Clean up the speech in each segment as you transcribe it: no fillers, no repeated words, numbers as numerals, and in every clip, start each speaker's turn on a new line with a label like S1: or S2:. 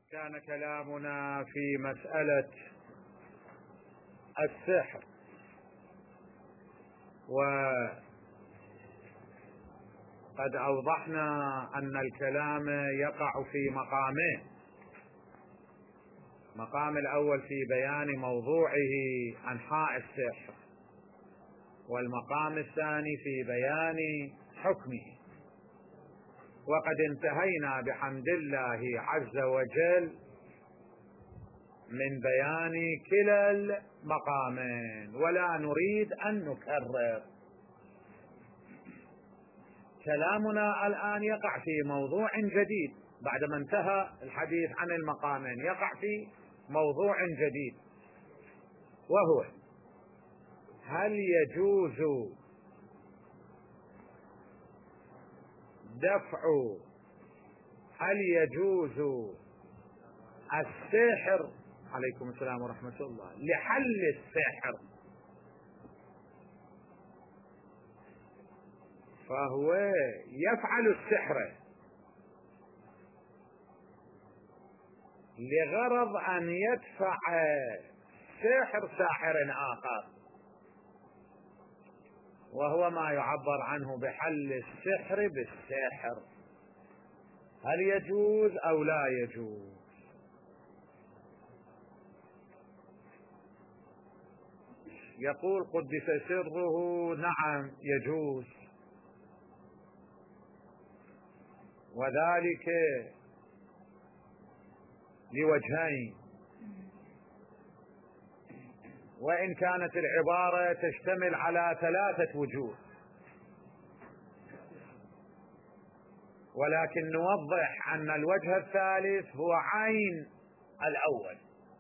S1: كان كلامنا في مسألة السحر، وقد أوضحنا أن الكلام يقع في مقامين: المقام الأول في بيان موضوعه أنحاء السحر، والمقام الثاني في بيان حكمه. وقد انتهينا بحمد الله عز وجل من بيان كلا المقامين، ولا نريد أن نكرر. كلامنا الآن يقع في موضوع جديد بعدما انتهى الحديث عن المقامين، يقع في موضوع جديد، وهو: هل يجوز السحر عليكم السلام ورحمة الله لحل السحر؟ فهو يفعل السحر لغرض أن يدفع سحر ساحر آخر، وهو ما يعبر عنه بحل السحر بالسحر. هل يجوز أو لا يجوز؟ يقول قدس سره: نعم يجوز، وذلك لوجهين، وإن كانت العبارة تشتمل على 3 وجوه، ولكن نوضح أن الوجه الثالث هو عين الأول.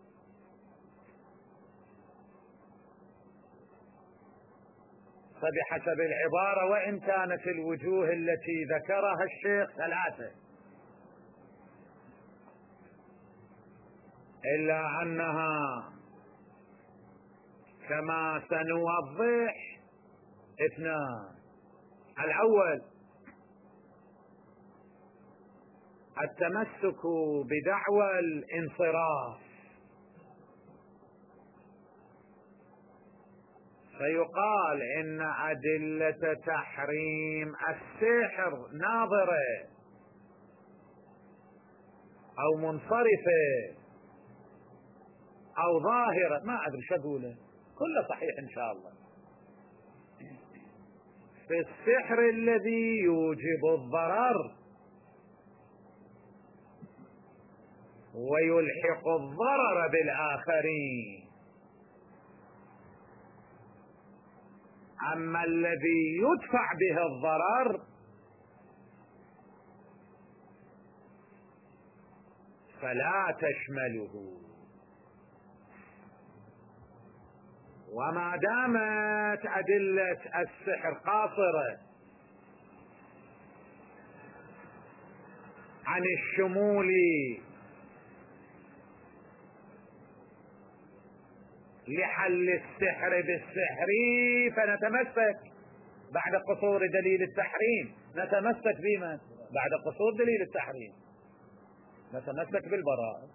S1: فبحسب العبارة، وإن كانت الوجوه التي ذكرها الشيخ 3، إلا أنها كما سنوضح 2: الأول التمسك بدعوى الانصراف، فيقال إن أدلة تحريم السحر ناظرة أو منصرفة أو ظاهرة، ما أدري شو أقوله، كله صحيح إن شاء الله. في السحر الذي يوجب الضرر ويلحق الضرر بالآخرين، أما الذي يدفع به الضرر فلا تشمله. وما دامت أدلة السحر قاصرة عن الشمول لحل السحر بالسحر، فنتمسك بعد قصور دليل التحريم، نتمسك بما بعد قصور دليل التحريم نتمسك بالبراءة،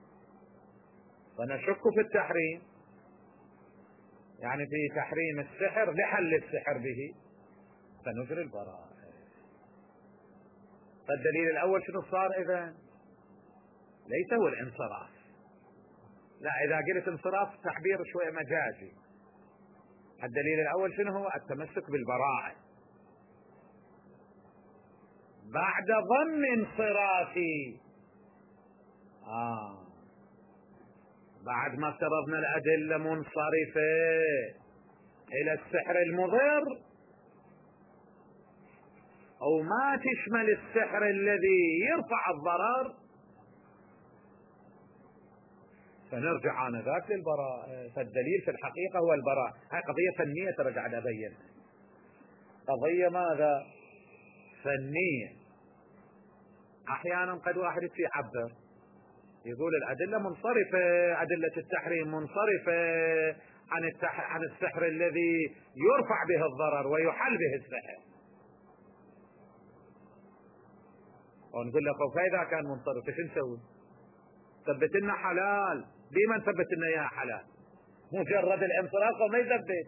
S1: فنشك في التحريم، يعني في تحريم السحر لحل السحر به، فنجري البراءة. فالدليل الأول شنو صار إذا؟ ليس هو الانصراف، لا، إذا قلت انصراف تعبير شوية مجازي. الدليل الأول شنو هو؟ التمسك بالبراءة بعد ضم انصرافي. بعد ما افترضنا الأدلة منصرفة إلى السحر المضر، أو ما تشمل السحر الذي يرفع الضرر، فنرجع آنذاك للبراءة. فالدليل في الحقيقة هو البراءة. هاي قضية فنية ترى قاعد أبين، قضية ماذا؟ فنية. أحيانا قد واحد يعبر يقول الأدلة منصرفة، أدلة التحريم منصرفة عن السحر الذي يرفع به الضرر ويحل به السحر، ونقول له فإذا كان منصرف شو نسوي؟ ثبت لنا حلال، بما ثبت لنا اياه حلال، مجرد الانصراف وما يثبت.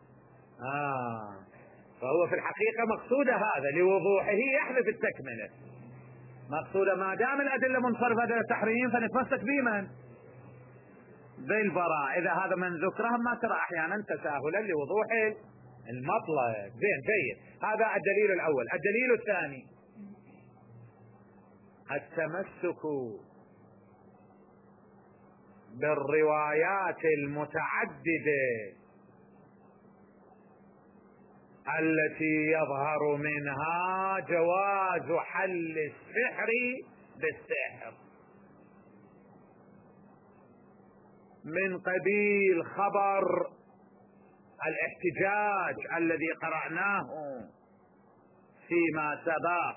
S1: فهو في الحقيقة مقصوده هذا لوضوحه يحذف التكملة. مقصوده ما دام الأدلة منصرفة إلى التحريم فنتمسك بمن؟ بالبراء. إذا هذا من ذكرهم ما ترى أحيانا تساهلا لوضوح المطلب. زين جيد، هذا الدليل الأول. الدليل الثاني التمسك بالروايات المتعددة التي يظهر منها جواز حل السحر بالسحر، من قبيل خبر الاحتجاج الذي قرأناه فيما سبق،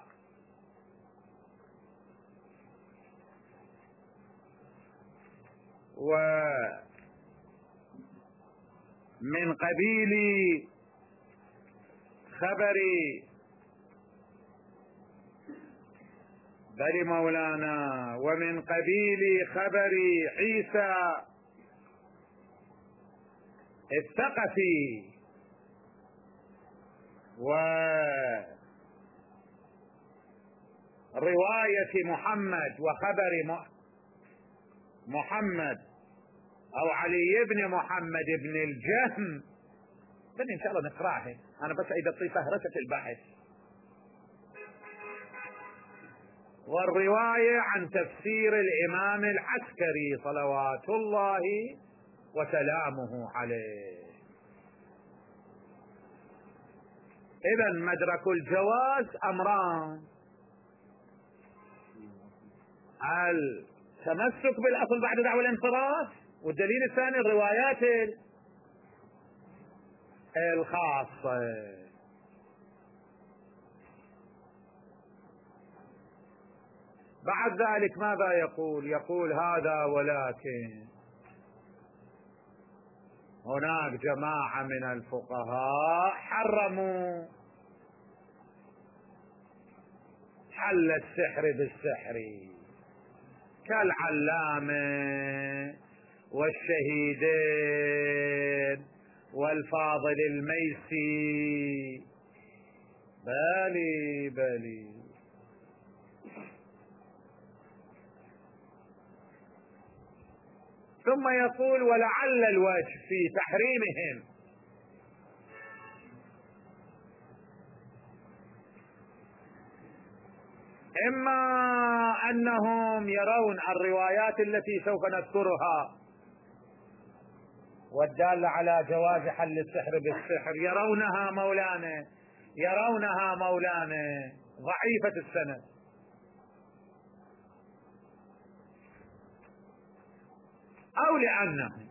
S1: ومن قبيل خبر بل مولانا ومن قبيل خبر عيسى الثقفي ورواية محمد وخبر محمد أو علي بن محمد بن الجهم. إن شاء الله نقرأها، أنا بس أريد أعطي فهرسة البحث. والرواية عن تفسير الإمام العسكري صلوات الله وسلامه عليه. إذن مدرك الجواز أمران: التمسك بالأصل بعد دعوى الانصراف، والدليل الثاني الروايات الخاصة. بعد ذلك ماذا يقول؟ يقول هذا ولكن هناك جماعة من الفقهاء حرموا حل السحر بالسحر كالعلامة والشهيدين والفاضل الميسي. بالي ثم يقول ولعل الوجه في تحريمهم إما أنهم يرون الروايات التي سوف نذكرها والدالة على جواز حل السحر بالسحر يرونها مولانا ضعيفة السند، أو لأنهم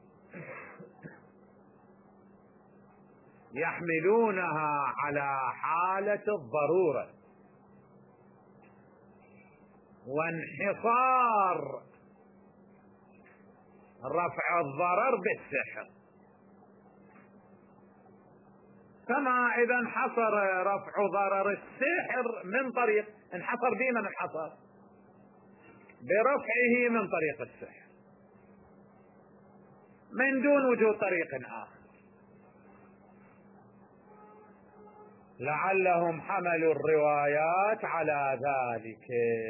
S1: يحملونها على حالة الضرورة وانحصار رفع الضرر بالسحر. كما إذا انحصر رفع ضرر السحر من طريق، انحصر بمن انحصر؟ برفعه من طريق السحر من دون وجود طريق آخر. لعلهم حملوا الروايات على ذلك.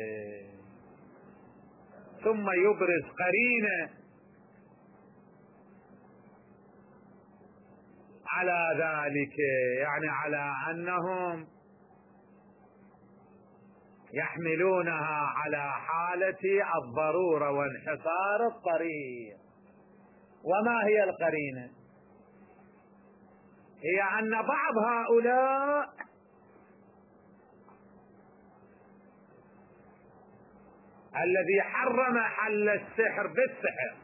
S1: ثم يبرز قرينة على ذلك، يعني على أنهم يحملونها على حالة الضرورة وانحصار الطريق. وما هي القرينة؟ هي أن بعض هؤلاء الذي حرم حل السحر بالسحر،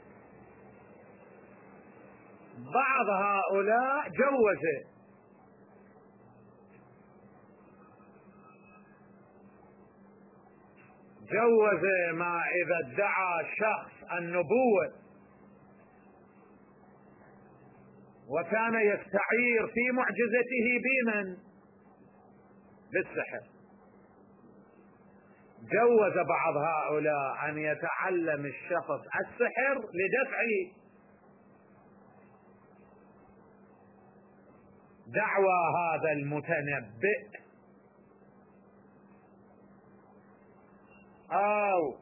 S1: بعض هؤلاء جوز ما إذا ادعى شخص النبوة وكان يستعير في معجزته بمن؟ بالسحر. جوز بعض هؤلاء أن يتعلم الشخص السحر لدفع دعوى هذا المتنبئ، أو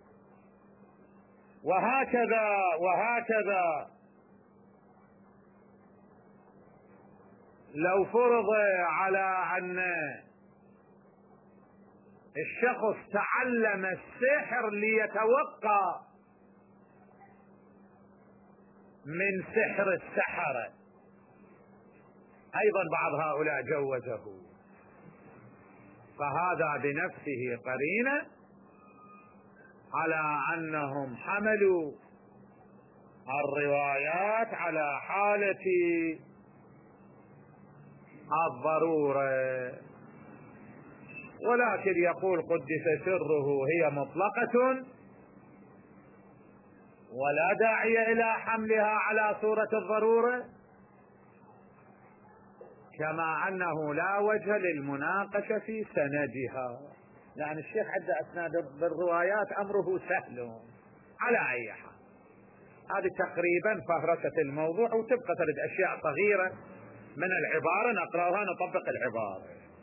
S1: وهكذا لو فرض على أن الشخص تعلم السحر ليتوقى من سحر السحرة، أيضا بعض هؤلاء جوزه، فهذا بنفسه قرينة على أنهم حملوا الروايات على حالة الضرورة. ولكن يقول قدس سره هي مطلقة ولا داعي إلى حملها على صورة الضرورة، كما أنه لا وجه للمناقشة في سندها، لأن الشيخ عنده أسناد بالروايات أمره سهل. على أي حال هذه تقريبا فهرسة الموضوع، وتبقى ترد أشياء صغيرة من العبارة نقرأها نطبق العبارة.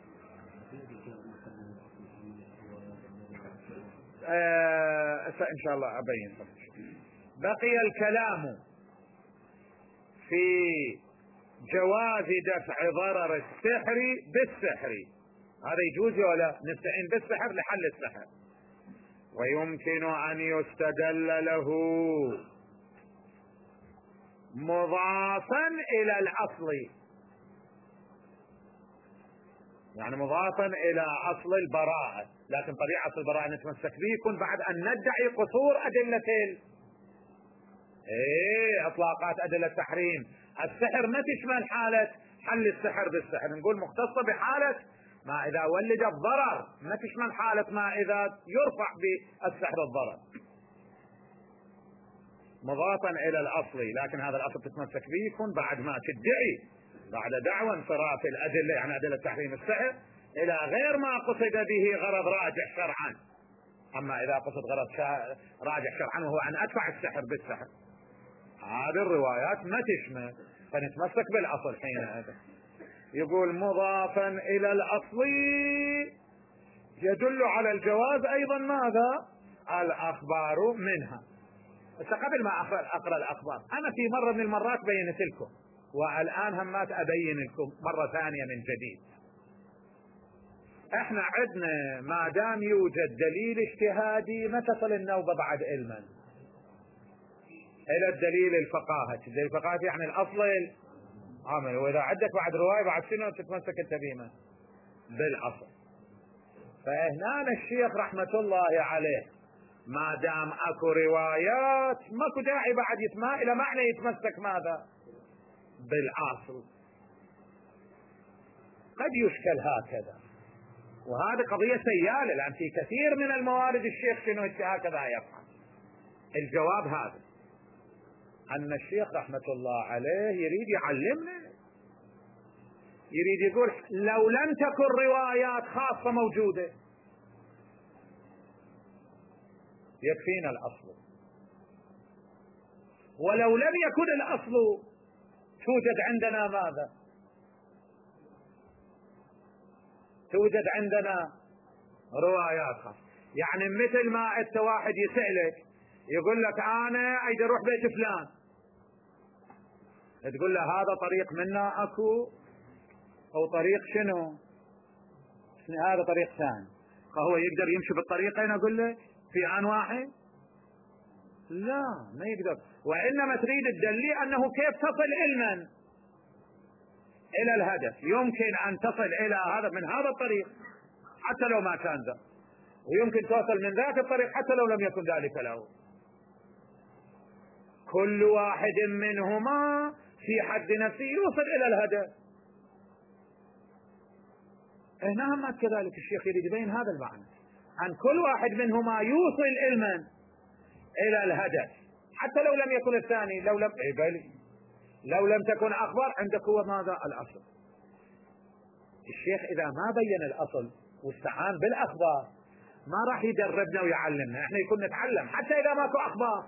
S1: إن شاء الله أبين. بقي الكلام في جواز دفع ضرر السحر بالسحر، هذا يجوز ولا نستعين بالسحر لحل السحر، ويمكن أن يستدل له مضافا إلى الأصل، يعني مضافا إلى أصل البراءة، لكن طبيعة البراءة نتمسك به يكون بعد أن ندعي قصور أدلة إطلاقات أدلة التحريم. السحر ما تشمل حالة حل السحر بالسحر، نقول مختصة بحالة ما إذا ولد الضرر، ما تشمل حالة ما إذا يرفع بالسحر الضرر. مضافا إلى الأصل، لكن هذا الأصل تتمسك به يكون بعد ما تدعي، بعد دعوى انصراف الأدلة، يعني أدلة تحريم السحر إلى غير ما قصد به غرض راجح شرعا. أما إذا قصد غرض راجح شرعا وهو أن أدفع السحر بالسحر، هذه الروايات ما تشمل، فنتمسك بالأصل حينئذ. يقول مضافا إلى الأصل يدل على الجواز أيضا ماذا؟ الأخبار منها. بس قبل ما أقرأ الأخبار، أنا في مرة من المرات بينت لكم، والآن همات أبين لكم مرة ثانية من جديد. احنا عندنا ما دام يوجد دليل اجتهادي ما تصل النوبة بعد علما الى الدليل الفقاهة. الدليل الفقاهة يعني الاصل العمل، واذا عندك بعد رواية بعد شنو تتمسك انت بما بالاصل. فهنا الشيخ رحمة الله عليه ما دام اكو روايات ماكو داعي بعد يتما الى معنى يتمسك ماذا بالاصل. قد يشكل هكذا، وهذه قضية سيالة، لأن في كثير من الموارد الشيخ شنو هكذا يفعل. الجواب هذا أن الشيخ رحمة الله عليه يريد يعلمنا، يريد يقول لو لم تكن روايات خاصة موجودة يكفينا الأصل، ولو لم يكن الأصل توجد عندنا ماذا؟ توجد عندنا روايات خاصة. يعني مثل ما انت واحد يسألك يقول لك انا اريد اروح بيت فلان، تقول له هذا طريق منا اكو او طريق شنو هذا طريق ثاني، فهو يقدر يمشي بالطريقين اقول لك في آن واحد؟ لا ما يقدر. وانما تريد تدلي انه كيف تصل علما الى الهدف، يمكن ان تصل الى هذا من هذا الطريق حتى لو ما كان ذا، ويمكن توصل من ذاك الطريق حتى لو لم يكن ذلك له. كل واحد منهما في حد نفسه يوصل الى الهدف. هنا هم كذلك الشيخ يريد يبين هذا المعنى، ان كل واحد منهما يوصل علما الى الهدف حتى لو لم يكن الثاني، لو لم تكن اخبار عندك هو ماذا الاصل. الشيخ اذا ما بين الاصل واستعان بالاخبار ما راح يدربنا ويعلمنا، احنا يكون نتعلم حتى اذا ماكو اخبار.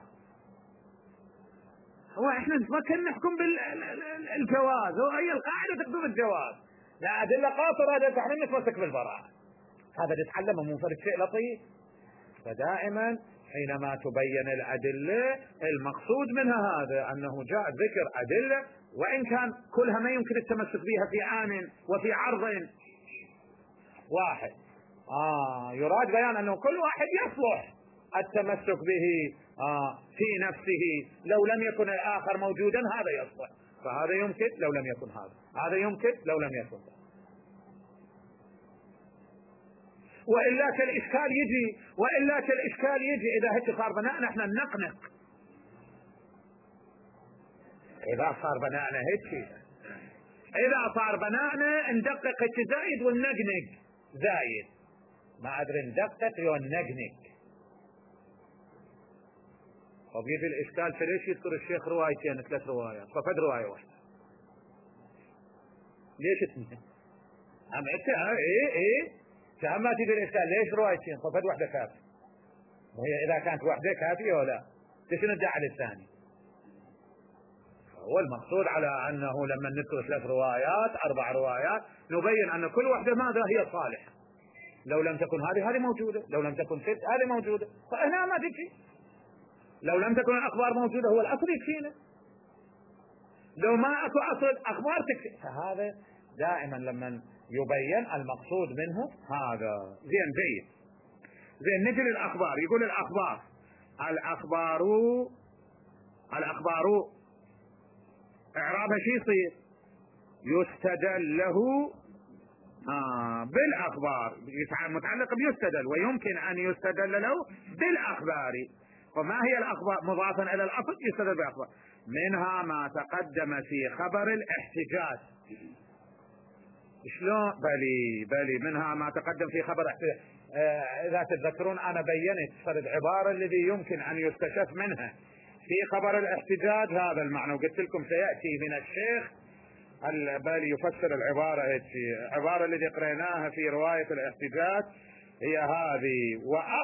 S1: هو احنا ما كنا نحكم بالجواز، هي القاعده تكتب الجواز، لا ادله قاصره احنا نتمسك بالبراءه. هذا نتعلمه مو فرد شيء لطيف. فدائما حينما تبين الادله المقصود منها هذا، انه جاء ذكر ادله وان كان كلها ما يمكن التمسك بها في آن وفي عرض واحد. يراد بيان انه كل واحد يصلح التمسك به في نفسه، لو لم يكن الاخر موجودا هذا يصلح، فهذا يمكن لو لم يكن هذا يمكن لو لم يكن هذا. والا كالاشكال يجي اذا هيك صار بناءنا احنا ننقنق. اذا صار بناءنا ندقق هيك زايد وننقنق زايد، ما ادري ندقق وننقنق. طب يجي الاشكال، فليش يذكر الشيخ روايتين 3 روايات؟ فقد روايه واحده ليش 2؟ ايه كان ما تجي الاشكال ليش روايتين؟ فقد واحده كافيه. وهي اذا كانت واحده كافيه ولا شنو ندعي على الثاني؟ هو المقصود على انه لما نذكر 3 روايات 4 روايات نبين ان كل واحده ماذا هي صالحه. لو لم تكن هذه موجوده، لو لم تكن هذه موجوده، فهنا ما تجي. لو لم تكن الاخبار موجوده هو الاصل يكفينا، لو ما اكو اصل اخبار تكفي. فهذا دائما لما يبين المقصود منه هذا. زين نجي للاخبار. يقول الاخبار اعرابها شي يصير؟ يستدل له بالاخبار، متعلق بيستدل، ويمكن ان يستدل له بالاخبار. وما هي الاخبار؟ مضافا الى الاصل يستدل بالاخبار. منها ما تقدم في خبر الاحتجاج. شلون؟ بلي منها ما تقدم في خبر الاحتجاج. اذا تتذكرون انا بينت فرد عبارة الذي يمكن ان يستشف منها في خبر الاحتجاج هذا المعنى، وقلت لكم سيأتي من الشيخ البالي يفسر العبارة. العبارة التي قرأناها في رواية الاحتجاج هي هذه: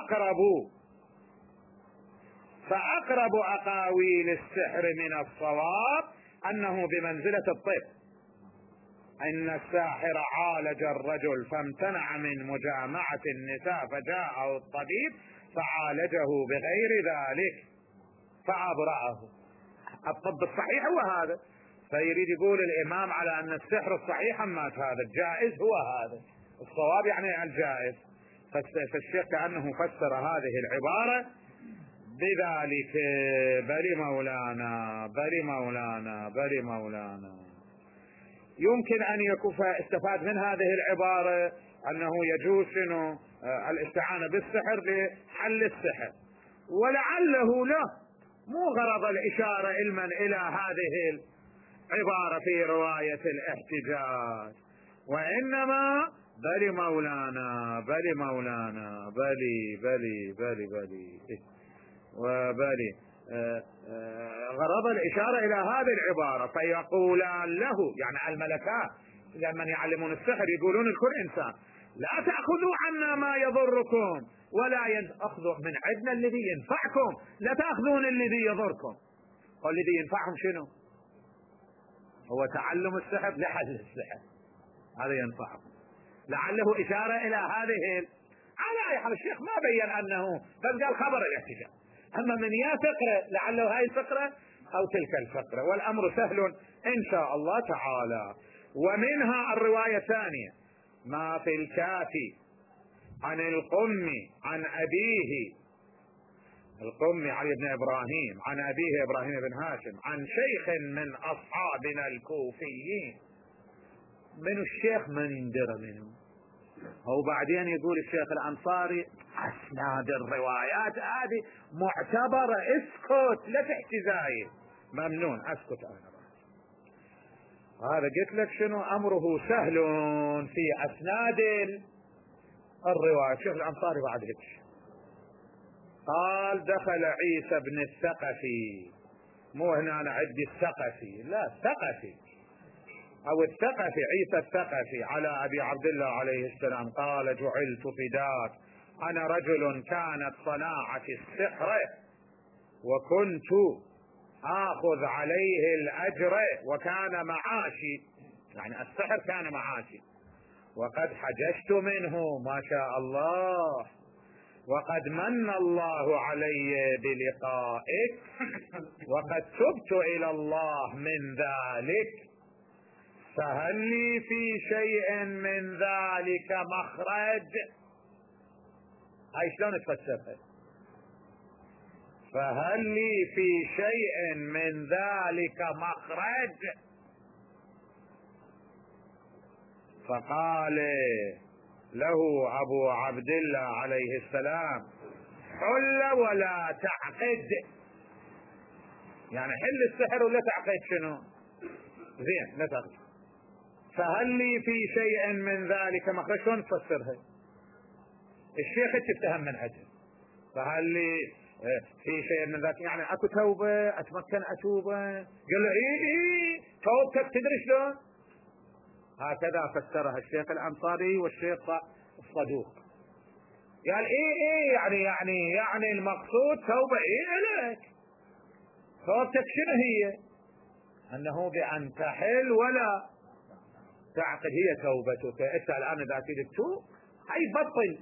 S1: فأقرب أقاويل السحر من الصواب أنه بمنزلة الطب، إن الساحر عالج الرجل فامتنع من مجامعة النساء فجاءه الطبيب فعالجه بغير ذلك فأبرأه. الطب الصحيح هو هذا. فيريد يقول الإمام على أن السحر الصحيح مات هذا، الجائز هو هذا، الصواب يعني الجائز. فالشيخ كأنه فسر هذه العبارة بذلك. بلي مولانا يمكن أن يكون استفاد من هذه العبارة أنه يجوز الاستعانة بالسحر لحل السحر، ولعله له مو غرض الإشارة علما إلى هذه العبارة في رواية الاحتجاج، وإنما بلي مولانا وبلي غرض الإشارة إلى هذه العبارة. فيقولان له، يعني الملكات لمن يعلمون السحر يقولون لكل إنسان: لا تأخذوا عنا ما يضركم ولا أخذوا من عندنا الذي ينفعكم، لا تأخذون الذي يضركم. والذي ينفعهم شنو؟ هو تعلم السحر لحل السحر، هذا ينفعهم. لعله إشارة إلى هذه. على أي حال الشيخ ما بين أنه بس قال خبر الاحتجاج، أما من فقرة لعله هاي الفقرة أو تلك الفقرة، والأمر سهل إن شاء الله تعالى. ومنها الرواية الثانية: ما في الكافي عن القم عن أبيه، القم علي بن إبراهيم، عن أبيه إبراهيم بن هاشم، عن شيخ من أصحابنا الكوفيين. من الشيخ من يندر منه. هو بعدين يقول الشيخ الأنصاري: أسناد الروايات هذه معتبرة، اسكت لا تحكي زايد. ممنون، اسكت أنا. هذا قلت لك شنو أمره سهل في أسناد الرواية. الشيخ الأنصاري بعد هيك قال: دخل عيسى بن الثقفي، مو هنا أنا عندي الثقفي، لا الثقفي أو الثقفي، عيسى الثقفي، على أبي عبد الله عليه السلام. قال: جعلت فداك أنا رجل كانت صناعتي السحر وكنت آخذ عليه الأجر وكان معاشي، يعني السحر كان معاشي، وقد حججت منه ما شاء الله، وقد من الله علي بلقائك، وقد تبت إلى الله من ذلك، فهل لي في شيء من ذلك مخرج؟ هاي شلون تفسرها؟ فهل لي في شيء من ذلك مخرج؟ فقال له أبو عبد الله عليه السلام: حل ولا تعقد. يعني حل السحر ولا تعقد شنو؟ زين لا تعقد. فهل لي في شيء من ذلك مخرج؟ شلون تفسرها؟ الشيخ اتهم من عجل. فهل لي في شيء من ذلك يعني اكو توبة اتمكن اتوبة؟ قال له ايه توبتك تدري شلون؟ هكذا فسرها الشيخ الأنصاري والشيخ الصدوق. قال ايه يعني المقصود توبة ايه لك؟ توبتك شنو هي؟ انه بان تحل ولا تعقد هي توبتك. انت الان اذا تريد تتوب هاي بطل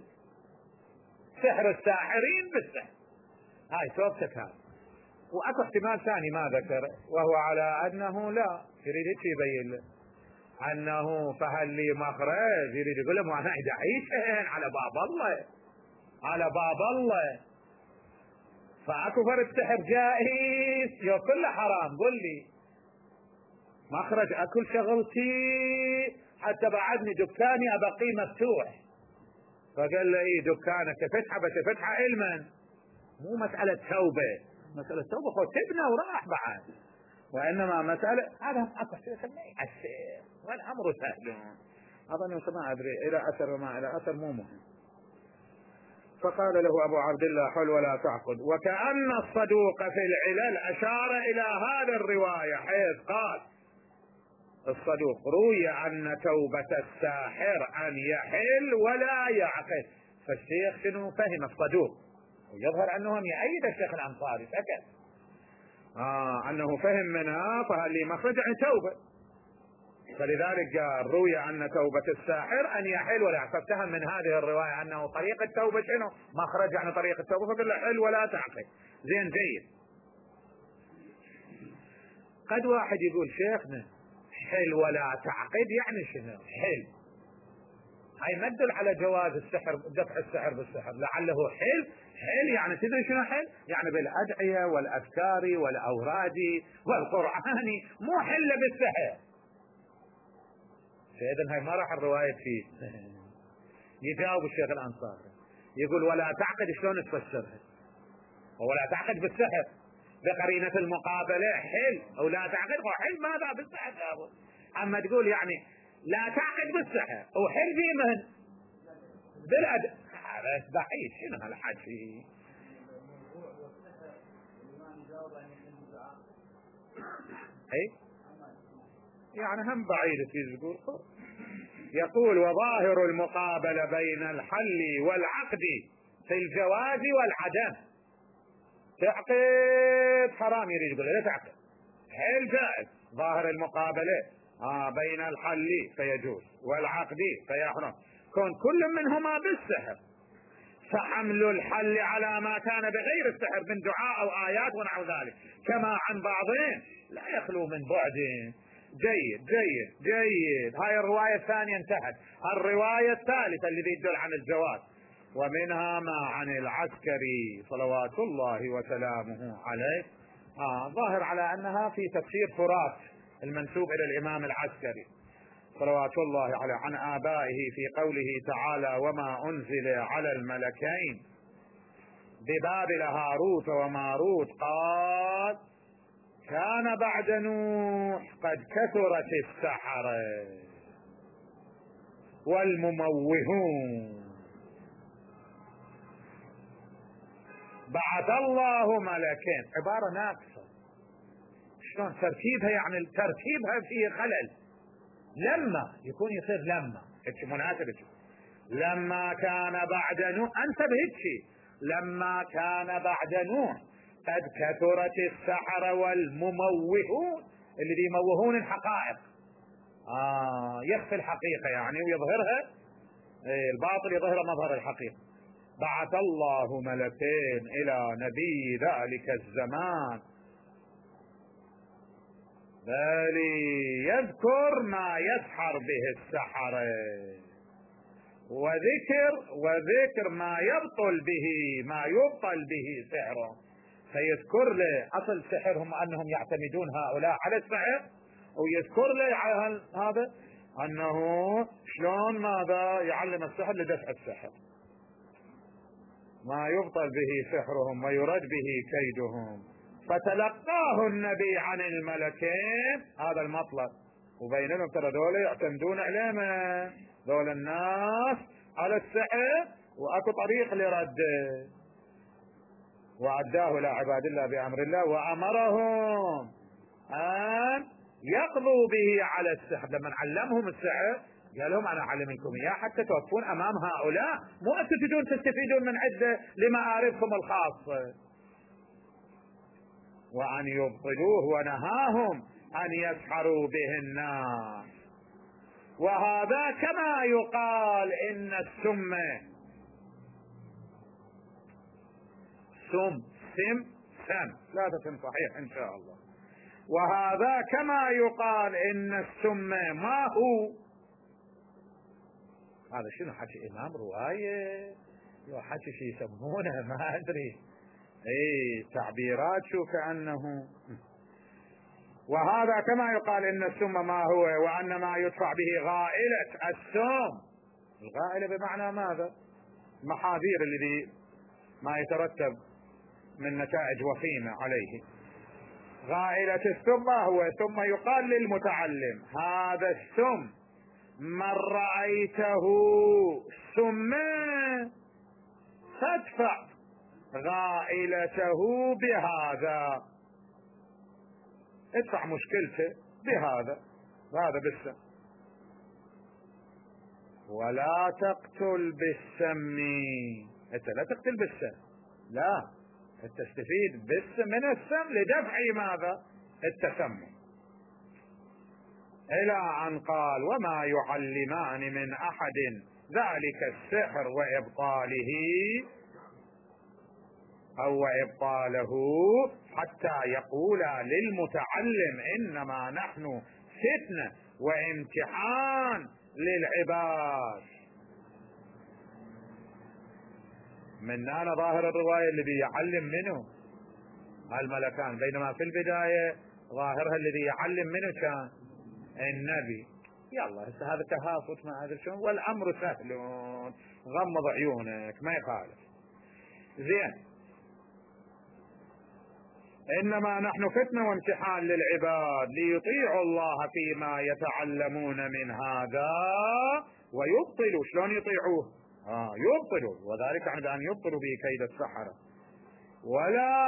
S1: سحر الساحرين بالسحر، هاي توبتك هاي. واكو احتمال ثاني ما ذكر، وهو على انه لا يريد يبين له انه فهل لي مخرج، يريد يقول له انا دعيتهن على باب الله، على باب الله، فاكو فرد سحر جائز يو كله حرام، قل لي مخرج اكل شغلتي حتى بعدني دكاني ابقي مفتوح. فقال له ايه دكانك تفتحه بس تفتحه علما، مو مسألة توبة، مسألة توبة خو تبنى وراح بعد، وانما مسألة هذا اكو شيء يأثر والامر سهل. اظن ما ادري الى اثر وما الى اثر مو مهم. فقال له ابو عبد الله حل ولا تعقد. وكأن الصدوق في العلل اشار الى هذا الرواية، حيث قال الصدوق روي ان توبة الساحر ان يحل ولا يعقد. فالشيخ شنو فهم الصدوق، ويظهر انه يؤيد الشيخ الانصاري سكت انه فهم منها فهل لي مخرج عن توبة، فلذلك قال روي ان توبة الساحر ان يحل ولا يعقد. فافتهم من هذه الرواية انه طريق التوبة شنو؟ مخرج عن طريق التوبة، فقال له حل ولا تعقد. زين جيد. قد واحد يقول شيخنا حل ولا تعقد يعني شنو؟ حل هاي ما تدل على جواز السحر، دفع السحر بالسحر، لعله حل يعني تدري شنو حل؟ يعني بالادعية والاذكار والاوراد والقرآن، مو حل بالسحر. فاذا هاي ما راح الرواية فيه. يجاوب الشيخ الانصاري يقول ولا تعقد شلون تفسرها؟ ولا تعقد بالسحر بقرينة المقابلة حل، او لا تعقد حل ماذا بالسحر؟ اما تقول يعني لا تعقد بالسحر وحل في من بالأدب، هذا بعيد. شنو هالحكي؟ اي يعني هم بعيد في تقول. يقول وظاهر المقابلة بين الحل والعقد في الجواز والعدم. تعقد حرام يريد يقول لا تعقد، حل جائز. ظاهر المقابلة بين الحل فيجوز والعقد فيحرم، كون كل منهما بالسحر، فحمل الحل على ما كان بغير السحر من دعاء او ايات ونحو ذلك كما عن بعضهم لا يخلو من بعد. جيد جيد جيد. هاي الرواية الثانية انتهت. الرواية الثالثة الذي يدل عن الجواز، ومنها ما عن العسكري صلوات الله وسلامه عليه، ظاهر على انها في تفسير فرات المنسوب الى الامام العسكري صلوات الله عليه عن آبائه في قوله تعالى وما أنزل على الملكين ببابل هاروت وماروت، قال كان بعد نوح قد كثرت السحرة والمموهون، بعث الله ملكين. عبارة ناقصة، شلون ترتيبها؟ يعني ترتيبها فيه خلل. لما يكون يصير لما مناسبة لما كان بعد نوح انت بهيك، لما كان بعد نوح قد كثرت السحرة والمموهون اللي بيموهون الحقائق، يخفي الحقيقة يعني ويظهرها، الباطل يظهر مظهر الحقيقة. بعث الله ملكين إلى نبي ذلك الزمان بل يذكر ما يسحر به السحرة وذكر ما يبطل به سحره، فيذكر له اصل سحرهم انهم يعتمدون هؤلاء على السحر، ويذكر له هذا انه شلون ماذا يعلم السحر لدفع السحر، ما يبطل به سحرهم ويرد به كيدهم. فتلقاه النبي عن الملكين، هذا المطلب، وبين لهم ترى ذولا يعتمدون علينا، ذول الناس على السحر واكو طريق لرده، وعداه الى عباد الله بامر الله وامرهم ان يقضوا به على السحر. لما علمهم السحر قال لهم انا اعلمكم اياه حتى توقفون امام هؤلاء، مو انتم تستفيدون من عده لمآربكم الخاصه، وان يبطلوه، ونهاهم ان يسحروا به الناس. وهذا كما يقال ان السم سم ثلاثة صحيح ان شاء الله. وهذا كما يقال ان السم ما هو، هذا شنو حكي امام رواية لو حكي شي يسمونه ما ادري، تعبيرات شو كأنه. وهذا كما يقال ان السم ما هو، وان ما يدفع به غائلة السم، الغائلة بمعنى ماذا؟ محاذير الذي ما يترتب من نتائج وخيمة عليه. غائلة السم ما هو؟ ثم يقال للمتعلم هذا السم من رأيته سما فادفع غائلته بهذا، ادفع مشكلته بهذا بالسم. ولا تقتل بالسم، انت لا تقتل بالسم، لا، تستفيد بالسم من السم لدفع ماذا؟ التسمم. الى ان قال وما يعلمان من احد ذلك السحر وابطاله حتى يقولا للمتعلم انما نحن فتنة وامتحان للعباد. من أنا ظاهر الرواية الذي يعلم منه الملكان، بينما في البداية ظاهرها الذي يعلم منه كان النبي. يلا هسه هذا تهافت ما ادري شلون، والامر سهل، غمض عيونك ما يخالف. زين، انما نحن فتنة وامتحان للعباد ليطيعوا الله فيما يتعلمون من هذا ويبطلوا. شلون يطيعوه؟ يبطلوا، وذلك عند ان يبطلوا به كيد السحرة. ولا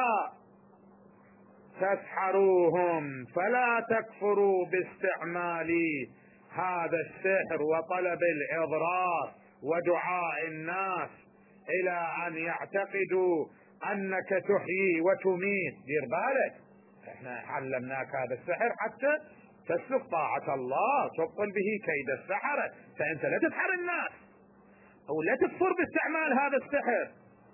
S1: تسحروهم فلا تكفروا باستعمال هذا السحر وطلب الاضرار ودعاء الناس الى ان يعتقدوا انك تحيي وتميت. دير بالك، احنا علمناك هذا السحر حتى تسلك طاعة الله تبطل به كيد السحرة، فانت لا تسحر الناس او لا تكفر باستعمال هذا السحر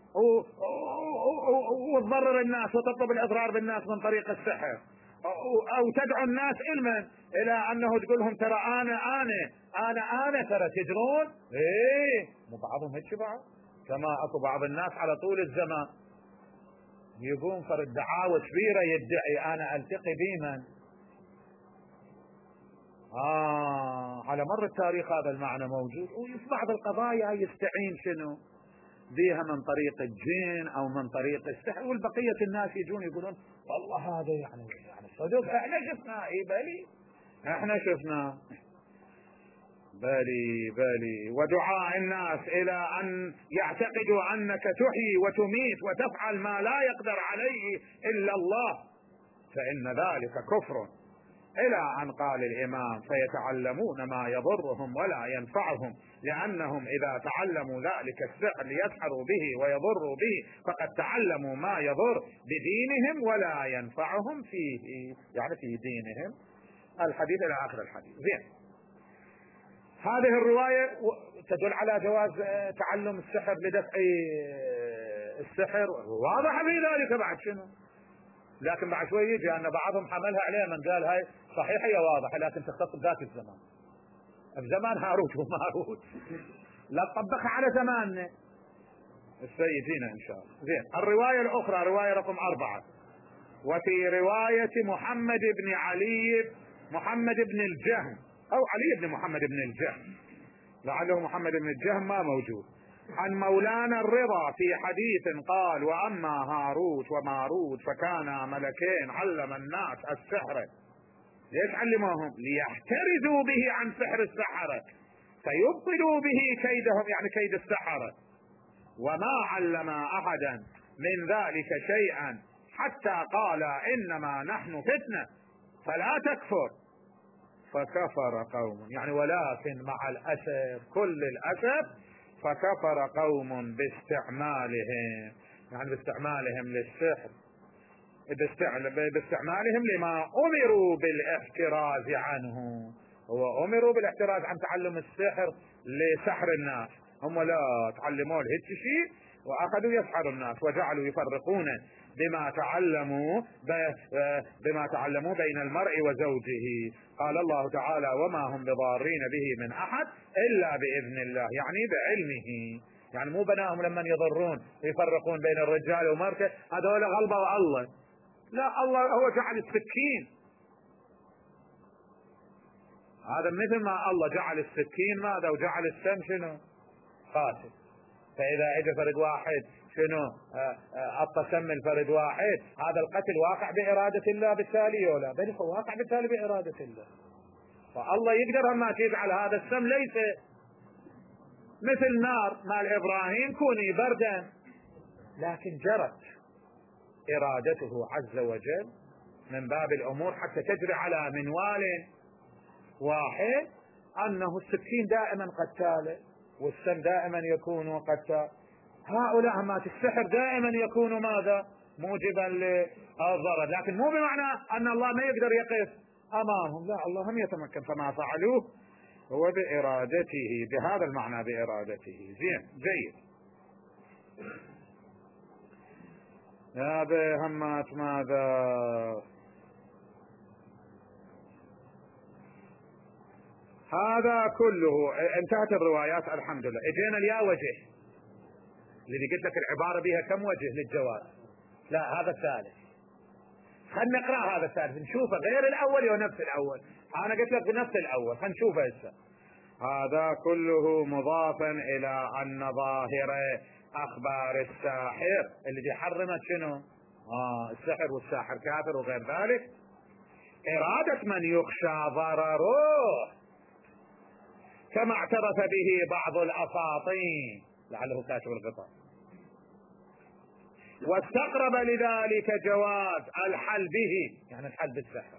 S1: وتضرر الناس وتطلب الاضرار بالناس من طريق السحر، او تدعو الناس علما الى انه تقول لهم ترى انا ترى تدرون. مو بعضهم هيك بعض، كما اكو بعض الناس على طول الزمان يقوم فرد دعاوى كبيرة يدعي انا التقي بمن. على مر التاريخ هذا المعنى موجود، وفي بعض القضايا يستعين شنو بها من طريق الجن او من طريق السحر، والبقية الناس يجون يقولون والله هذا يعني صدق احنا شفنا. بلي احنا شفنا، بلي. ودعاء الناس الى ان يعتقدوا انك تحيي وتميت وتفعل ما لا يقدر عليه الا الله، فان ذلك كفر. إلى أن قال الإمام: فيتعلمون ما يضرهم ولا ينفعهم، لأنهم إذا تعلموا ذلك السحر ليسحروا به ويضروا به فقد تعلموا ما يضر بدينهم ولا ينفعهم فيه، يعني في دينهم. الحديث إلى آخر الحديث. زين، هذه الرواية تدل على جواز تعلم السحر لدفع السحر، واضح في ذلك. بعد شنو؟ لكن بعد شوي يجي أن بعضهم حملها عليه من قال هاي صحيحة هي واضحة لكن تختص بذاك الزمان، بزمان هاروت وماروت، لا تطبقها على زماننا. السيدين إن شاء الله. زين، الرواية الأخرى رواية رقم 4، وفي رواية محمد بن علي محمد بن الجهم أو علي بن محمد بن الجهم، لعله محمد بن الجهم ما موجود، عن مولانا الرضا في حديث قال: وأما هاروت وماروت فكانا ملكين علم الناس السحر. ليش علموهم؟ ليحترزوا به عن سحر السحرة فيبطلوا به كيدهم، يعني كيد السحرة. وما علم أحدا من ذلك شيئا حتى قال: إنما نحن فتنة فلا تكفر، فكفر قوم، يعني ولكن مع الأسف كل الأسف فكفر قوم باستعمالهم، يعني باستعمالهم للسحر، باستعمالهم لما أمروا بالاحتراز عنه. هو أمروا بالاحتراز عن تعلم السحر لسحر الناس، هم لا تعلموا هيك شيء وأخذوا يسحروا الناس وجعلوا يفرقون بما تعلموا بين المرء وزوجه. قال الله تعالى: وما هم بضارين به من أحد إلا بإذن الله، يعني بعلمه. يعني مو بناهم لما يضرون يفرقون بين الرجال ومرته هذول غلبوا الله، لا، الله هو جعل السكين. هذا مثل ما الله جعل السكين ماذا وجعل السم شنو؟ قاتل. فإذا اجى فرد واحد شنو أعطى سم الفرد واحد، هذا القتل واقع بإرادة الله بالتالي ولا بل هو واقع بالتالي بإرادة الله. فالله يقدر ما يجعل هذا السم ليس مثل نار مال إبراهيم كوني بردا، لكن جرت إرادته عز وجل من باب الأمور حتى تجري على منوال واحد، أنه السكين دائما قتال والسم دائما يكون قتال. هؤلاء مات السحر دائما يكون ماذا؟ موجبا للضرر، لكن مو بمعنى أن الله ما يقدر يقف أمامهم، لا، الله هم يتمكن، فما فعلوه هو بإرادته، بهذا المعنى بإرادته. زين، جيد. يا بهمات ماذا؟ هذا كله انتهت الروايات الحمد لله. اجينا اليا وجه الذي قلت لك العبارة بها كم وجه للجواز. لا، هذا الثالث. خلنا نقرأ هذا الثالث نشوفه غير الأول ونفس الأول. أنا قلت لك بنفس الأول، خلنا نشوفه هسه. هذا كله مضافا إلى أن ظاهر أخبار الساحر اللي حرمت شنو؟ السحر والساحر كافر وغير ذلك، إرادة من يخشى ضرره كما اعترف به بعض الأساطين، لعله كاتب الغطاء، واستقرب لذلك جواز الحل به، يعني الحل بالسحر،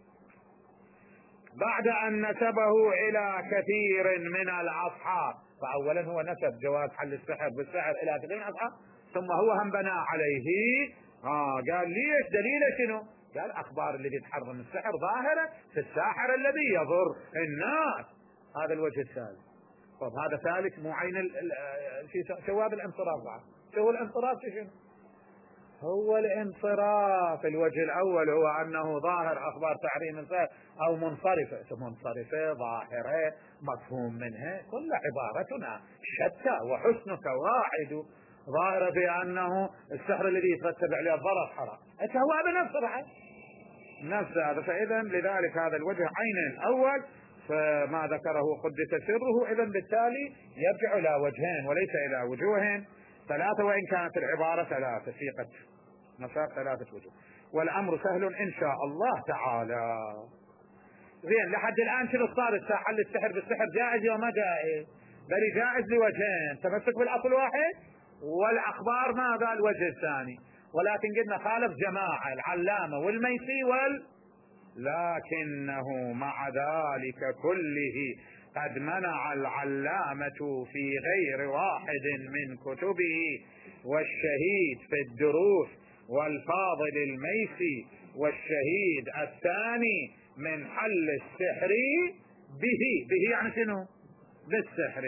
S1: بعد أن نسبه إلى كثير من الأصحاب. فأولا هو نسب جواز حل السحر بالسحر إلى كثير من الأصحاب، ثم هو هم بنى عليه. قال ليش؟ دليل شنو؟ قال أخبار الذي تحرم السحر ظاهرة في الساحر الذي يضر الناس. هذا الوجه الثالث. طب هذا ثالث مو عين شواب الانصراف. بعد شو الانصراف؟ شنو هو الانصراف؟ الوجه الأول هو أنه ظاهر أخبار تحريم السحر أو منصرفة ظاهرة مفهوم منها، كل عبارتنا شتى وحسنك واحد، ظاهرة في أنه السحر الذي يترتب عليه الضرر حرام، هو هذا نفس هذا. فإذا لذلك هذا الوجه عين الأول فما ذكره قدس سره، إذن بالتالي يرجع إلى وجهين وليس إلى وجوه ثلاثة، وإن كانت العبارة ثلاثة سيقت مسار 3 وجوه، والأمر سهل إن شاء الله تعالى. زين، لحد الآن شنو صار؟ حل السحر بالسحر جائز وما جائز؟ بل جائز لوجهين، تمسك بالأصل واحد، والأخبار ماذا؟ الوجه الثاني. ولكن قلنا خالف جماعة، العلامة والميسي لكنه مع ذلك كله قد منع العلامة في غير واحد من كتبه والشهيد في الدروس والفاضل الميسي والشهيد الثاني من حل السحر به يعني شنو؟ بالسحر.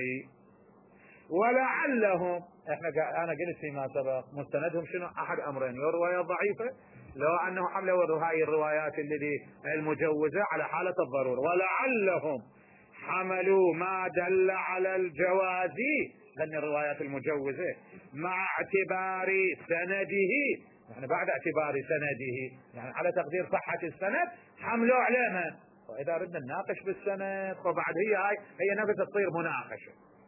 S1: ولعلهم انا قلت فيما سبق مستندهم شنو؟ احد امرين، يا رواية ضعيفة لو انه حملوا هاي الروايات اللي المجوزة على حالة الضرورة، ولعلهم حملوا ما دل على الجواز لأن الروايات المجوزة مع اعتبار سنده، يعني بعد اعتبار سنده يعني على تقدير صحة السند حملوا علينا. وإذا ردنا نناقش بالسند فبعد هي نفسها تصير مناقشة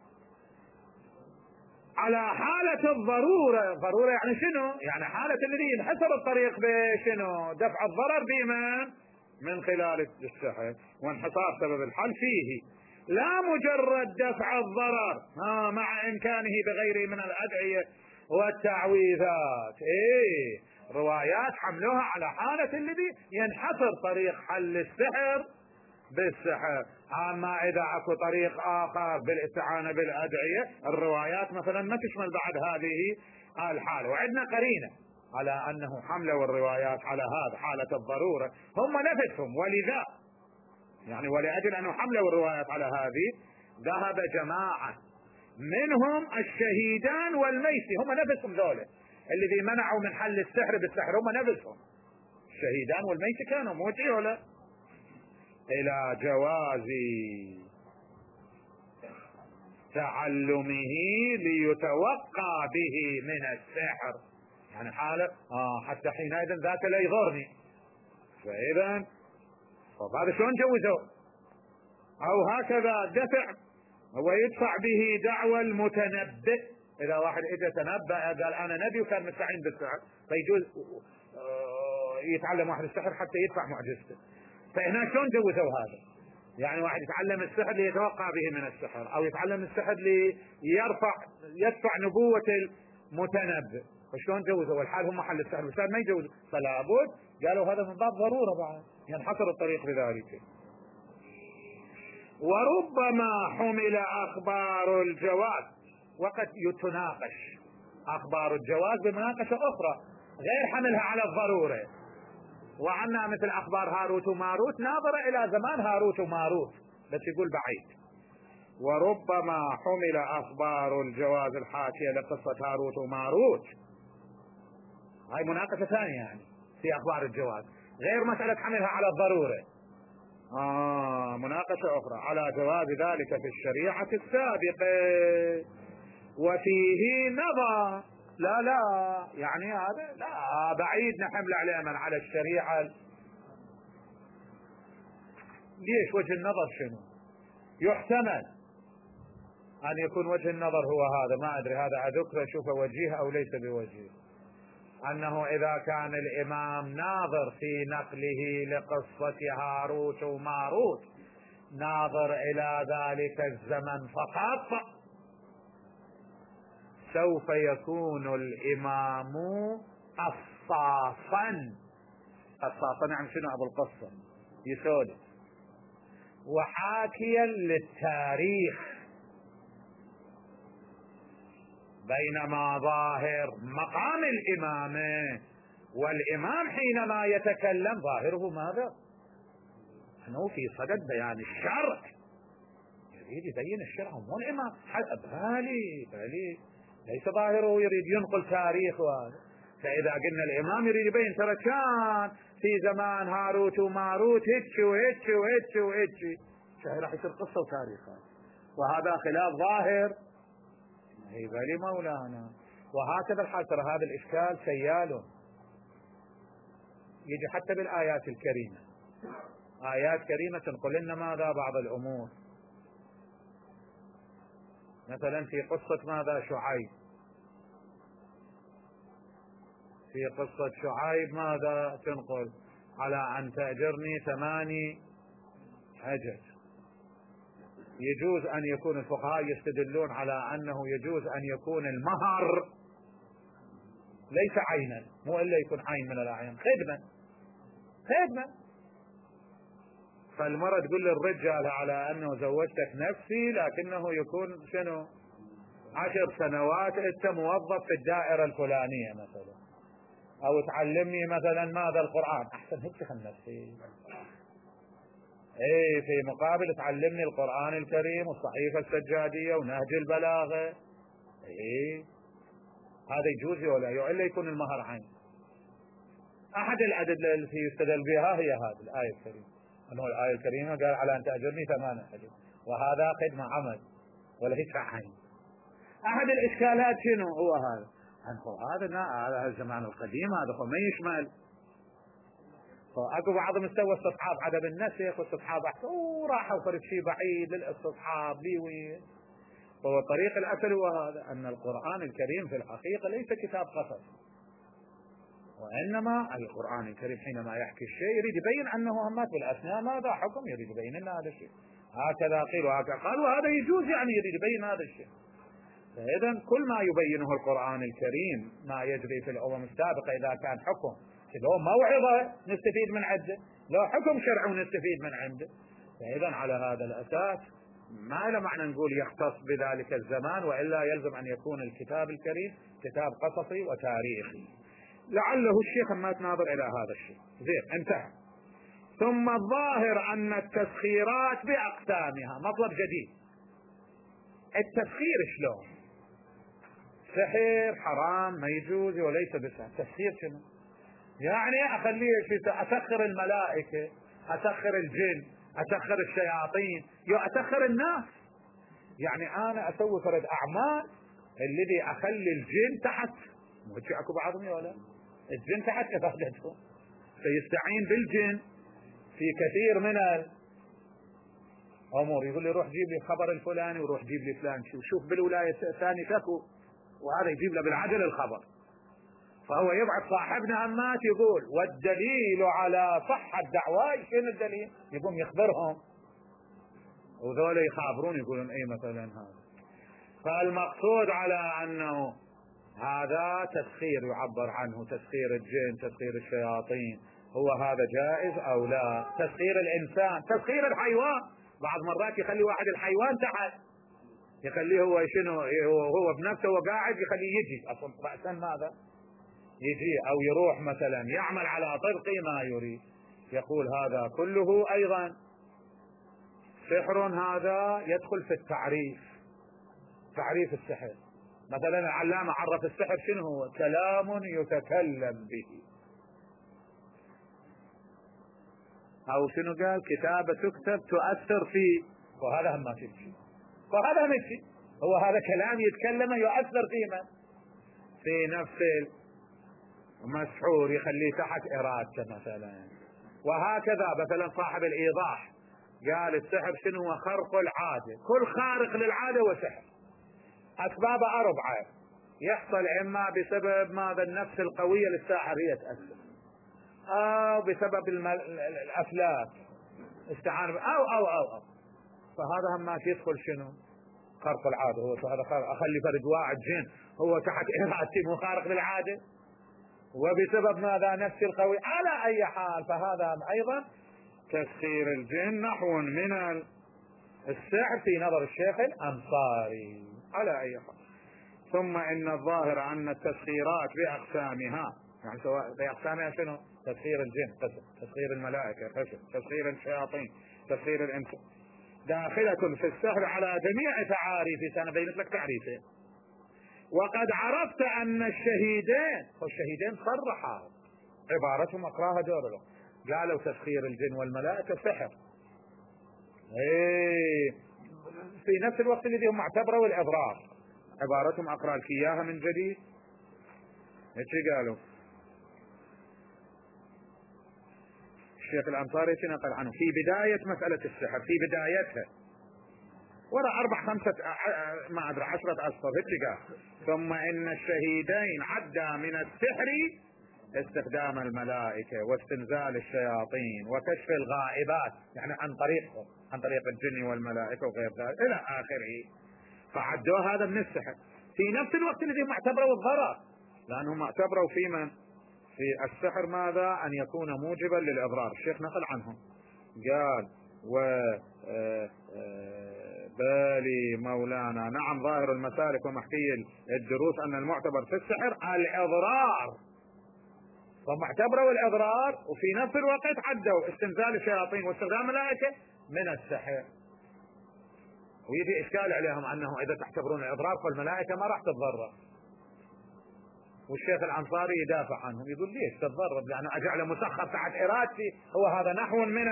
S1: على حالة الضرورة. ضرورة يعني شنو؟ يعني حالة الذي ينحسر الطريق بشنو؟ دفع الضرر بمن؟ من خلال السحر، وانحصار سبب الحل فيه، لا مجرد دفع الضرر مع إمكانه بغيره من الأدعية والتعويذات. روايات حملوها على حالة الذي ينحصر طريق حل السحر بالسحر. اما اذا اكو طريق اخر بالاستعانة بالادعية، الروايات مثلا ما تشمل بعد هذه الحالة. وعندنا قرينة على انه حملوا الروايات على هذا حالة الضرورة هم نفسهم، ولذا يعني ولاجل انه حملوا الروايات على هذه ذهب جماعة منهم الشهيدان والميسي، هم نفسهم ذولا الذي منعوا من حل السحر بالسحر، هم نفسهم الشهيدان والميسي كانوا موتي ولا الى جواز تعلمه ليتوقى به من السحر، يعني حالة حتى حينئذ ذاك لا يضرني. فاذا هذا شلون جوزوا؟ او هكذا دفع ويدفع به دعوى المتنبئ. اذا واحد اجى تنبأ قال انا نبي وكان مستعين بالسحر، فيجوز يتعلم واحد السحر حتى يدفع معجزته. فهنا شلون جوزوا هذا؟ يعني واحد يتعلم السحر ليتوقع به من السحر، او يتعلم السحر يدفع نبوة المتنبئ. فشلون جوزوا والحال هم محل السحر؟ السحر ما يجوز، فلا بد قالوا هذا من باب ضرورة بعد ينحصر الطريق بذلك. وربما حمل اخبار الجواز، وقد يتناقش اخبار الجواز بمناقشة اخرى غير حملها على الضرورة، وعنا مثل اخبار هاروت وماروت ناظرة الى زمان هاروت وماروت بس يقول بعيد. وربما حمل اخبار الجواز الحاكية لقصة هاروت وماروت، هاي مناقشة ثانية يعني في اخبار الجواز غير مسألة حملها على الضرورة، مناقشة اخرى على جواز ذلك في الشريعة السابقة. وفيه نظر لا يعني هذا لا بعيد نحمل عليه من على الشريعة. ليش؟ وجه النظر شنو؟ يحتمل ان يكون وجه النظر هو هذا، ما ادري هذا اذكر اشوفه وجيه او ليس بوجيه، انه اذا كان الامام ناظر في نقله لقصة هاروت وماروت ناظر الى ذلك الزمن فقط، سوف يكون الامام قصاصا يعني شنو؟ ابو القصة يسولف وحاكيا للتاريخ، بينما ظاهر مقام الامامة والامام حينما يتكلم ظاهره ماذا؟ انه في صدد بيان الشرع، يريد يبين الشرع مو الامام. بالي ليس ظاهره يريد ينقل تاريخ وهذا. فاذا قلنا الامام يريد يبين ترى كان في زمان هاروت وماروت هيك وهيك وهيك وهيك، راح يصير قصة وتاريخ، وهذا خلاف ظاهر. هي بالي مولانا. وهكذا الحال، ترى هذا الاشكال سيال يجي حتى بالايات الكريمة، آيات كريمة تنقل لنا ماذا؟ بعض الأمور، مثلا في قصة ماذا؟ شعيب، في قصة شعيب ماذا تنقل؟ على أن تأجرني 8 حجج. يجوز أن يكون الفقهاء يستدلون على أنه يجوز أن يكون المهر ليس عينا، مو إلا يكون عين من الأعيان، خدمة فالمرة تقول للرجال على أنه زوجتك نفسي، لكنه يكون شنو 10 سنوات أنت موظف في الدائرة الفلانية مثلا، أو تعلمني مثلا ماذا القرآن، أحسن هيك خل نفسي، ايه في مقابل تعلمني القرآن الكريم والصحيفة السجادية ونهج البلاغة، ايه هذا يجوز ولا الا يكون المهر عين. احد الادله التي يستدل بها هي هذه الايه الكريمه، انه الايه الكريمه قال على ان تاجرني 8 أجر، وهذا خدمه عمل ولا هيك عين. احد الاشكالات شنو هو هذا؟ هذا الزمان القديم، هذا هو ما يشمل. فاكو بعضهم استوى استصحاب عدم النسخ واستصحاب وراحوا فرد شيء بعيد للاستصحاب لي وين. فهو الطريق الأصل هو هذا، أن القرآن الكريم في الحقيقة ليس كتاب قصص، وإنما القرآن الكريم حينما يحكي الشيء يريد يبين أنه همات بالأثناء ماذا حكم، يريد يبين لنا هذا الشيء، هكذا قيل وهكذا قال، وهذا يجوز يعني يريد يبين هذا الشيء. فإذا كل ما يبينه القرآن الكريم ما يجري في الأمم السابقة إذا كان حكم لو موعظة نستفيد من عنده، لو حكم شرعي نستفيد من عنده. فإذا على هذا الأساس ما له معنى نقول يختص بذلك الزمان، وإلا يلزم أن يكون الكتاب الكريم كتاب قصصي وتاريخي. لعله الشيخ ما تناظر إلى هذا الشيء زين انتهى. ثم الظاهر أن التسخيرات بأقسامها مطلب جديد. التسخير شلون؟ سحر حرام ما يجوز وليس بسحر. تسخير شنو؟ يعني أخليه أسخر الملائكة، أسخر الجن، أسخر الشياطين، أسخر الناس. يعني أنا أسوي فرد أعمال الذي أخلي الجن تحت، مو اكو بعضهم ولا الجن تحت إفادتهم، فيستعين بالجن في كثير من الأمور. يقول لي روح جيب لي الخبر الفلاني وروح جيب لي فلان، شوف بالولاية الثانية كفو، وهذا يجيب له بالعجل الخبر. فهو يبعث صاحبنا همات يقول والدليل على صحة دعواي، شنو الدليل؟ يقوم يخبرهم وذولا يخابرون يقولون اي مثلا هذا. فالمقصود على انه هذا تسخير يعبر عنه، تسخير الجن، تسخير الشياطين، هو هذا جائز او لا؟ تسخير الانسان، تسخير الحيوان، بعض مرات يخلي واحد الحيوان تحت، يخليه هو شنو، هو بنفسه وقاعد يخليه يجي اصلا رأسا ماذا يجي، او يروح مثلا يعمل على طبق ما يريد. يقول هذا كله ايضا سحر، هذا يدخل في التعريف، تعريف السحر. مثلا العلامة عرف السحر شنو هو؟ كلام يتكلم به، او شنو قال؟ كتابة تكتب تؤثر فيه. وهذا هم ما في شيء، وهذا هم شيء، هو هذا كلام يتكلم يؤثر في من؟ في نفس المسحور، يخليه تحت إرادته مثلا. وهكذا مثلا صاحب الإيضاح قال السحر شنو هو؟ خرق العادة، كل خارق للعادة وسحر. أسباب 4 يحصل إما بسبب ماذا؟ النفس القوية للساحر هي تأثر، أو بسبب الأفلاك استعان أو فهذا هم ما يدخل شنو؟ خرق العادة. هو هذا أخلي فرد واحد جن هو تحت إرادتي مو خارق للعادة، وبسبب ماذا؟ نفس القوي. على أي حال فهذا أيضا تسخير الجن نحو من السحر في نظر الشيخ الأنصاري. على أي حال. ثم إن الظاهر أن التسخيرات بأقسامها، يعني سواء بأقسامها شنو؟ تسخير الجن، تسخير الملائكة، تسخير الشياطين، تسخير الإنس، داخلة في السحر على جميع تعاريفه. سنبين لك تعريفه. وقد عرفت أن الشهيدين، والشهيدين صرحا عبارتهم أقراها دورهم، قالوا تسخير الجن والملائكة سحر، في نفس الوقت الذي هم اعتبروا الإضرار. عبارتهم أقرأ لك إياها من جديد. ايش قالوا؟ الشيخ الأنصاري نقل عنه في بداية مسألة السحر، في بدايتها ولا 4-5 ما أدري 10 أسطر هيك. ثم إن الشهيدين عدا من السحر استخدام الملائكة واستنزال الشياطين وكشف الغائبات، يعني عن طريق الجن والملائكة وغير ذلك إلى آخره. فعدوا هذا من السحر في نفس الوقت الذي هم اعتبروا الضرر، لأنهم اعتبروا في من؟ في السحر ماذا؟ أن يكون موجبا للإضرار. الشيخ نقل عنهم قال بالي مولانا. نعم، ظاهر المسالك ومحكي الدروس أن المعتبر في السحر الإضرار، فمعتبروا الإضرار وفي نفس الوقت عدوا استنزال الشياطين واستخدام الملائكة من السحر. ويجي إشكال عليهم أنه إذا تعتبرون الإضرار فالملائكة ما راح تتضرر، والشيخ الأنصاري يدافع عنهم يقول ليش تتضرر؟ لأنه أجعل مسخر تحت إرادتي، هو هذا نحو من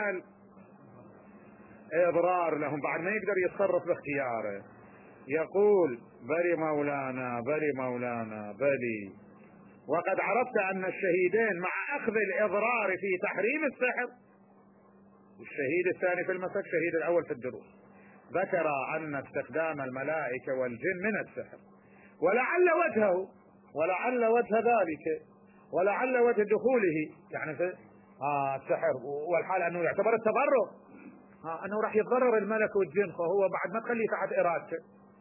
S1: الإضرار لهم بعد ما يقدر يتصرف باختياره. يقول بلي مولانا بلي مولانا بلي، وقد عرفت أن الشهيدين مع أخذ الإضرار في تحريم السحر، الشهيد الثاني في المسك الشهيد الأول في الدروس، ذكر أن استخدام الملائكة والجن من السحر، ولعل وجه ذلك ولعل وجه دخوله يعني في السحر والحال أنه يعتبر التضرر، أنه راح يتضرر الملك والجن، فهو بعد ما تخليه تحت إرادته.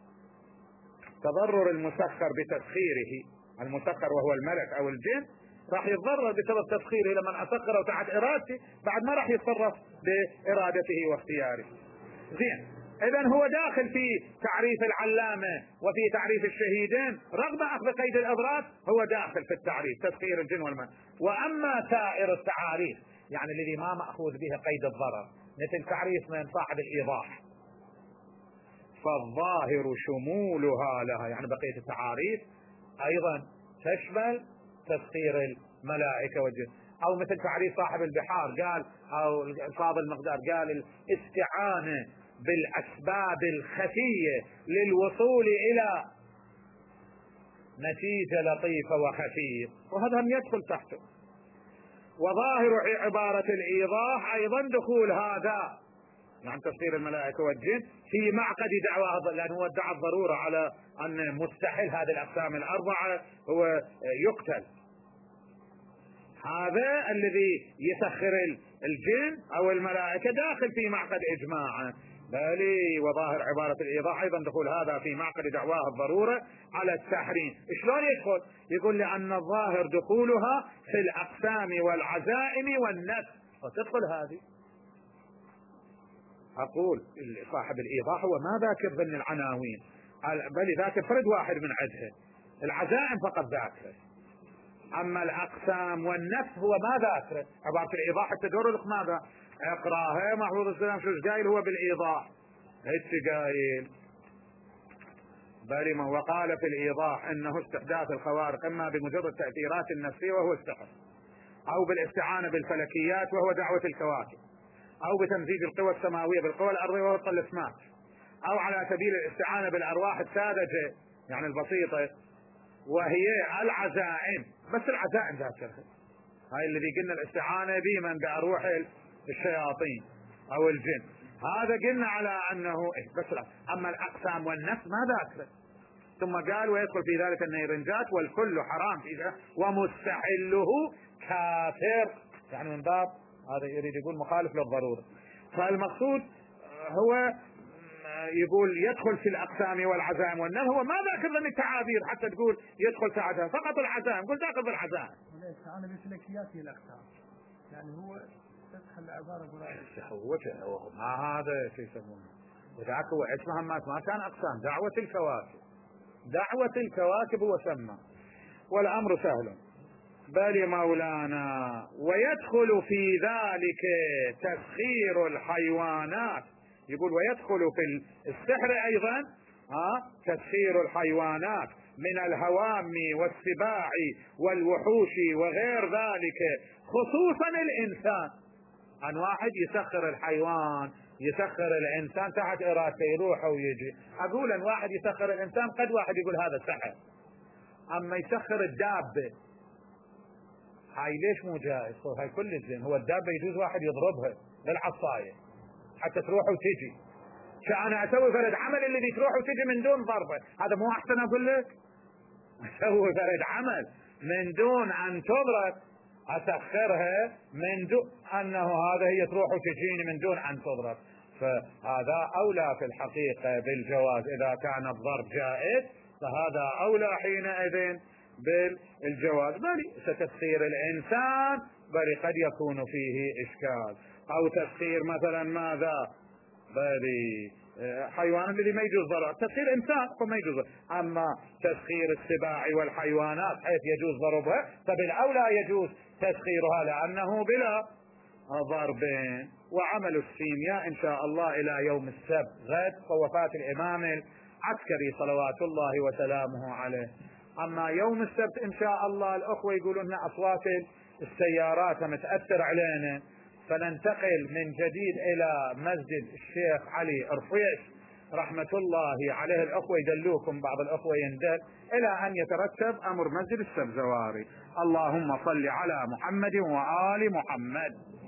S1: تضرر المسخر بتسخيره، المسخر وهو الملك أو الجن راح يتضرر بسبب تسخيره، لما أسخره تحت إرادته بعد ما راح يتصرف بإرادته واختياره. زين، إذن هو داخل في تعريف العلامة وفي تعريف الشهيدين رغم أخذ قيد الإضرار، هو داخل في التعريف تسخير الجن والملك. وأما سائر التعاريف يعني الذي ما مأخوذ به قيد الضرر مثل تعريف من صاحب الإيضاح، فالظاهر شمولها لها، يعني بقية التعاريف أيضا تشمل تسخير الملائكة والجن. أو مثل تعريف صاحب البحار قال، أو فاضل المقدار قال الاستعانة بالأسباب الخفية للوصول إلى نتيجة لطيفة وخفية، وهذا هم يدخل تحته. وظاهر عبارة الإيضاح أيضا دخول هذا يعني تسخير الملائكة والجن في معقد دعواه، لأنه هو ادعى الضرورة على أن مستحيل هذه الأقسام الأربعة هو يقتل. هذا الذي يسخر الجن أو الملائكة داخل في معقد إجماعه. بل وظاهر عبارة الإيضاح أيضا دخول هذا في معقد دعواه الضرورة على التحريم. شلون يدخل؟ يقول لأن الظاهر دخولها في الأقسام والعزائم والنفس، فتدخل هذه. أقول صاحب الإيضاح هو ما ذاكر ضمن العناوين، بل ذاكر فرد واحد من عدها، العزائم فقط ذاكره، أما الأقسام والنفس هو ما ذاكره. عبارة الإيضاح تدور لك ماذا؟ اقراها محفوظ السلام شو قايل هو بالإيضاح، ايش قايل؟ بل وقال في الإيضاح إنه استحداث الخوارق إما بمجرد التأثيرات النفسية وهو السحر، أو بالاستعانة بالفلكيات وهو دعوة الكواكب، أو بتمزيج القوى السماوية بالقوى الأرضية وهو الطلسمات، أو على سبيل الاستعانة بالأرواح الساذجة يعني البسيطة وهي العزائم. بس العزائم ذاكرها، هاي الذي قلنا الاستعانة به من بأروح الشياطين أو الجن، هذا قلنا على أنه بس لا. أما الأقسام والنفس ما ذاكره. ثم قال ويدخل في ذلك النيرنجات والكل حرام فيه ومستحله كافر، يعني من باب هذا يريد يقول مخالف للضرورة. فالمقصود هو يقول يدخل في الأقسام والعزائم والنفس، هو ما ذاكر لنا التعابير حتى تقول يدخل في عزائم، فقط العزائم قل داخل بالعزائم.
S2: أنا بالفلكيات هي الأقسام، يعني هو تدخل عبارة
S1: هو ما هذا شو يسمونه، وذاك هو اسمها ما كان أقسام، دعوة الكواكب، دعوة الكواكب هو سمى، والأمر سهل. بل مولانا ويدخل في ذلك تسخير الحيوانات، يقول ويدخل في السحر أيضا تسخير الحيوانات من الهوام والسباع والوحوش وغير ذلك، خصوصا الإنسان. أن واحد يسخر الحيوان يسخر الإنسان تحت إرادته يروح ويجي. أقول أن واحد يسخر الإنسان قد واحد يقول هذا سحر، أما يسخر الدابة هاي ليش مو جائز؟ هاي كل الزين. هو الدابة يجوز واحد يضربها بالعصاية حتى تروح وتجي، فأنا أسوي فرد عمل الذي تروح وتجي من دون ضربة، هذا مو أحسن أقول لك؟ أسوي فرد عمل من دون أن تضرب، أسخرها من دون أنه هذا هي تروح وتجيني من دون أن تضرب، فهذا أولى في الحقيقة بالجواز. إذا كان الضرب جائز فهذا أولى حينئذ بالجواز، بل ستسخير الإنسان بل قد يكون فيه إشكال، أو تسخير مثلا ماذا حيوان الذي ما يجوز ضربه، تسخير إنسان فما يجوز، أما تسخير السباع والحيوانات حيث يجوز ضربها فبالأولى يجوز تسخيرها لأنه بلا ضرب. وعمل السيمياء إن شاء الله إلى يوم السبت غد ووفاة الإمام العسكري صلوات الله وسلامه عليه. أما يوم السبت إن شاء الله الأخوة يقولون أصوات السيارات متأثر علينا، فننتقل من جديد إلى مسجد الشيخ علي رفيش رحمة الله عليه، الأخوة يدلوكم، بعض الأخوة يندل، إلى أن يترتب أمر مسجد السبزواري. اللهم صل على محمد وآل محمد.